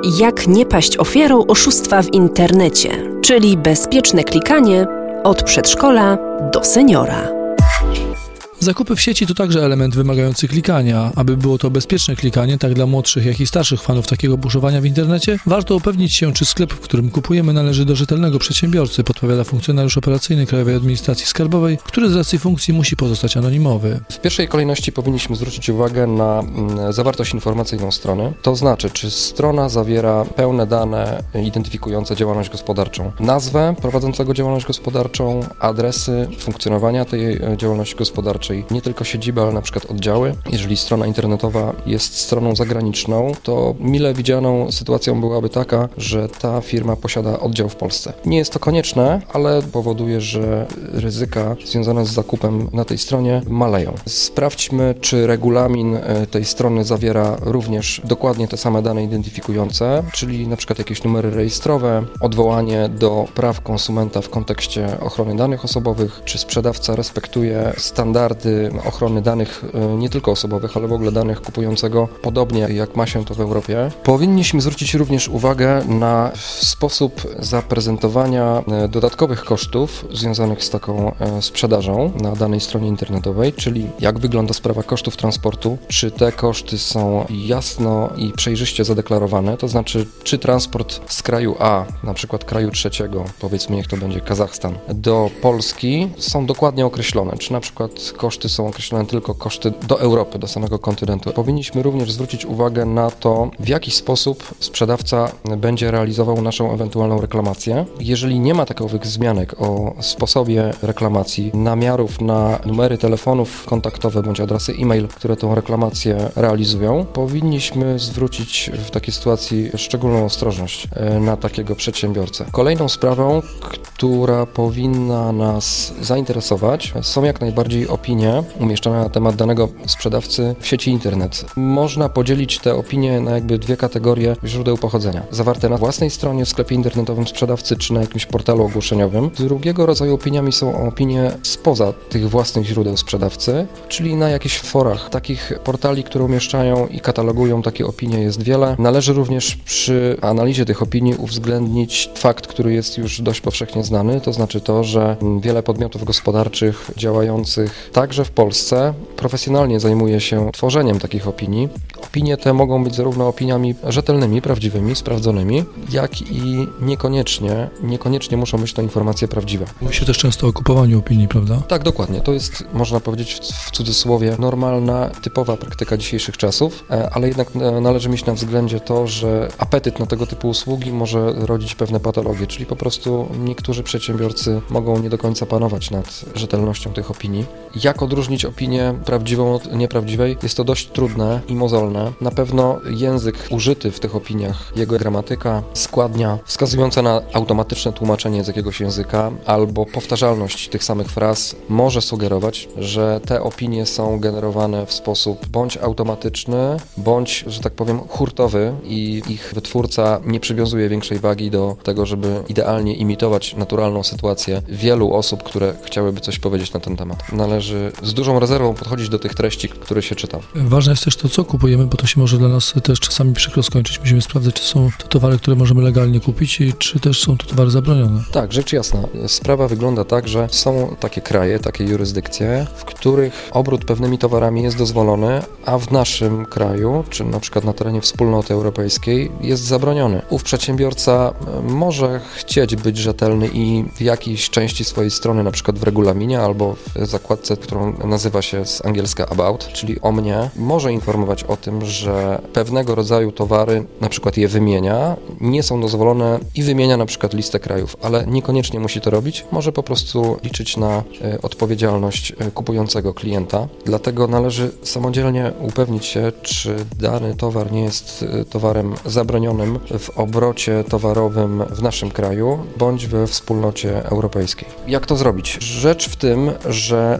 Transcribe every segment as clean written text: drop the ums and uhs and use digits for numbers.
Jak nie paść ofiarą oszustwa w internecie, czyli bezpieczne klikanie od przedszkola do seniora. Zakupy w sieci to także element wymagający klikania. Aby było to bezpieczne klikanie, tak dla młodszych, jak i starszych fanów takiego buszowania w internecie, warto upewnić się, czy sklep, w którym kupujemy, należy do rzetelnego przedsiębiorcy, podpowiada funkcjonariusz operacyjny Krajowej Administracji Skarbowej, który z racji funkcji musi pozostać anonimowy. W pierwszej kolejności powinniśmy zwrócić uwagę na zawartość informacyjną strony. To znaczy, czy strona zawiera pełne dane identyfikujące działalność gospodarczą, nazwę prowadzącego działalność gospodarczą, adresy funkcjonowania tej działalności gospodarczej, nie tylko siedziby, ale na przykład oddziały. Jeżeli strona internetowa jest stroną zagraniczną, to mile widzianą sytuacją byłaby taka, że ta firma posiada oddział w Polsce. Nie jest to konieczne, ale powoduje, że ryzyka związane z zakupem na tej stronie maleją. Sprawdźmy, czy regulamin tej strony zawiera również dokładnie te same dane identyfikujące, czyli na przykład jakieś numery rejestrowe, odwołanie do praw konsumenta w kontekście ochrony danych osobowych, czy sprzedawca respektuje standardy ochrony danych nie tylko osobowych, ale w ogóle danych kupującego, podobnie jak ma się to w Europie. Powinniśmy zwrócić również uwagę na sposób zaprezentowania dodatkowych kosztów związanych z taką sprzedażą na danej stronie internetowej, czyli jak wygląda sprawa kosztów transportu, czy te koszty są jasno i przejrzyście zadeklarowane, to znaczy czy transport z kraju A, na przykład kraju trzeciego, powiedzmy niech to będzie Kazachstan, do Polski są dokładnie określone, czy na przykład koszty są określone tylko koszty do Europy, do samego kontynentu. Powinniśmy również zwrócić uwagę na to, w jaki sposób sprzedawca będzie realizował naszą ewentualną reklamację. Jeżeli nie ma takowych wzmianek o sposobie reklamacji, namiarów na numery telefonów kontaktowe bądź adresy e-mail, które tą reklamację realizują, powinniśmy zwrócić w takiej sytuacji szczególną ostrożność na takiego przedsiębiorcę. Kolejną sprawą, która powinna nas zainteresować, są jak najbardziej opinie umieszczone na temat danego sprzedawcy w sieci internet. Można podzielić te opinie na jakby dwie kategorie źródeł pochodzenia. Zawarte na własnej stronie w sklepie internetowym sprzedawcy czy na jakimś portalu ogłoszeniowym. Drugiego rodzaju opiniami są opinie spoza tych własnych źródeł sprzedawcy, czyli na jakichś forach. Takich portali, które umieszczają i katalogują takie opinie jest wiele. Należy również przy analizie tych opinii uwzględnić fakt, który jest już dość powszechnie znany, to znaczy to, że wiele podmiotów gospodarczych działających także w Polsce profesjonalnie zajmuje się tworzeniem takich opinii. Opinie te mogą być zarówno opiniami rzetelnymi, prawdziwymi, sprawdzonymi, jak i niekoniecznie muszą być to informacje prawdziwe. Mówi się też często o kupowaniu opinii, prawda? Tak, dokładnie. To jest, można powiedzieć w cudzysłowie, normalna, typowa praktyka dzisiejszych czasów, ale jednak należy mieć na względzie to, że apetyt na tego typu usługi może rodzić pewne patologie, czyli po prostu niektórzy przedsiębiorcy mogą nie do końca panować nad rzetelnością tych opinii. Jak odróżnić opinię prawdziwą od nieprawdziwej? Jest to dość trudne i mozolne. Na pewno język użyty w tych opiniach, jego gramatyka, składnia wskazująca na automatyczne tłumaczenie z jakiegoś języka albo powtarzalność tych samych fraz może sugerować, że te opinie są generowane w sposób bądź automatyczny, bądź, że tak powiem, hurtowy i ich wytwórca nie przywiązuje większej wagi do tego, żeby idealnie imitować naturalną sytuację wielu osób, które chciałyby coś powiedzieć na ten temat. Należy z dużą rezerwą podchodzić do tych treści, które się czyta. Ważne jest też to, co kupujemy, bo to się może dla nas też czasami przykro skończyć. Musimy sprawdzać, czy są to towary, które możemy legalnie kupić i czy też są to towary zabronione. Tak, rzecz jasna. Sprawa wygląda tak, że są takie kraje, takie jurysdykcje, w których obrót pewnymi towarami jest dozwolony, a w naszym kraju, czy na przykład na terenie Wspólnoty Europejskiej jest zabroniony. Ów przedsiębiorca może chcieć być rzetelny i w jakiejś części swojej strony, na przykład w regulaminie albo w zakładce, którą nazywa się z angielska about, czyli o mnie, może informować o tym, że pewnego rodzaju towary, na przykład je wymienia, nie są dozwolone i wymienia na przykład listę krajów, ale niekoniecznie musi to robić, może po prostu liczyć na odpowiedzialność kupującego klienta. Dlatego należy samodzielnie upewnić się, czy dany towar nie jest towarem zabronionym w obrocie towarowym w naszym kraju, bądź we Wspólnocie Europejskiej. Jak to zrobić? Rzecz w tym, że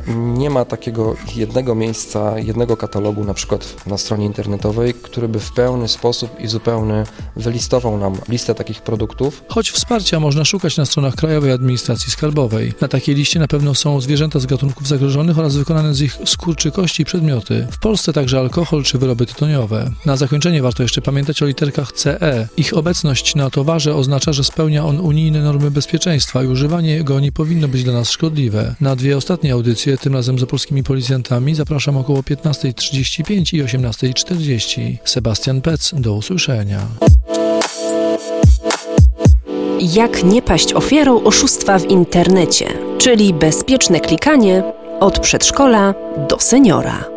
nie ma takiego jednego miejsca, jednego katalogu, na przykład na stronie internetowej, który by w pełny sposób i zupełny wylistował nam listę takich produktów. Choć wsparcia można szukać na stronach Krajowej Administracji Skarbowej. Na takiej liście na pewno są zwierzęta z gatunków zagrożonych oraz wykonane z ich skór czy kości przedmioty. W Polsce także alkohol czy wyroby tytoniowe. Na zakończenie warto jeszcze pamiętać o literkach CE. Ich obecność na towarze oznacza, że spełnia on unijne normy bezpieczeństwa i używanie go nie powinno być dla nas szkodliwe. Na 2 ostatnie audycje, tym razem z opolskimi policjantami, zapraszam około 15:35 i 18:40. Sebastian Pec, do usłyszenia. Jak nie paść ofiarą oszustwa w internecie, czyli bezpieczne klikanie od przedszkola do seniora.